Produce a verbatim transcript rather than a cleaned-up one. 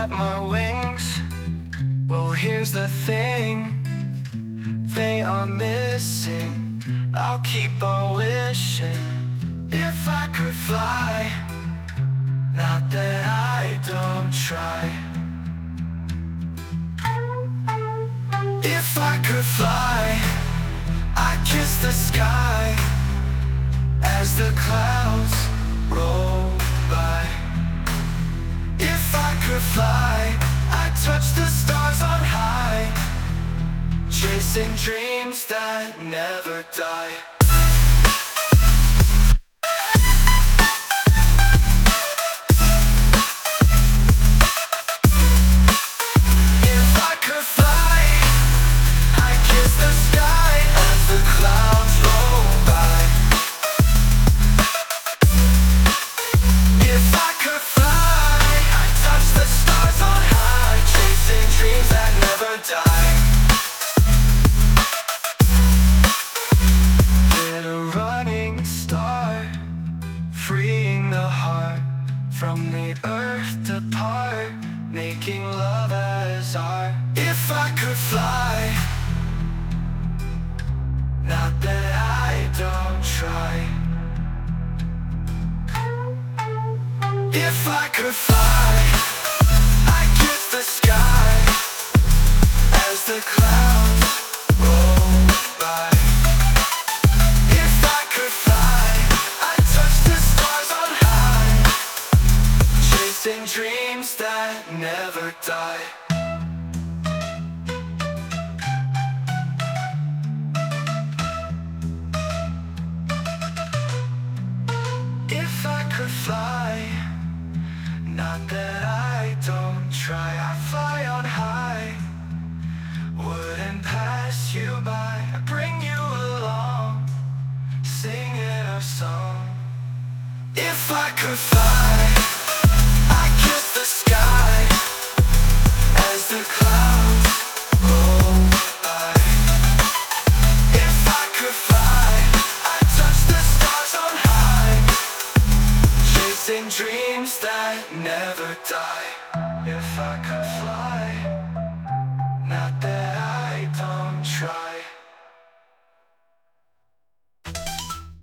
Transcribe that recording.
at my wings. Well, here's the thing, they are missing. I'll keep on wishing if I could fly. Not that I don't try. If I could fly, I'd kiss the sky as the clouds roll by. If I could fly, I'd touch the stars on high, chasing dreams that never die. Freeing the heart from the earth apart, making love as art. If I could fly, not that I don't try. If I could fly, I'd kiss the sky as the clouds roll by. If I could fly, I'd touch the stars on high, chasing dreams that never die. If I could fly, not that I don't try. I fly on high, wouldn't pass you by. I bring you along, singing a song. If I could fly.